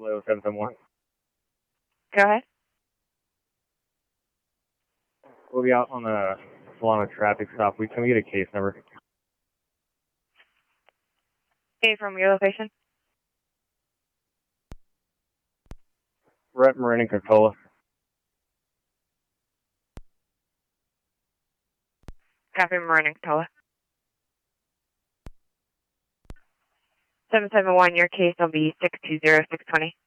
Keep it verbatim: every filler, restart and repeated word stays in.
Hello, seven seven one. Go ahead. We'll be out on a Solana traffic stop. We can we get a case number? Okay, from your location? We're at Marin and Coca-Cola. Copy, Marin and Coca-Cola. seven seven one, your case will be six two zero six two zero.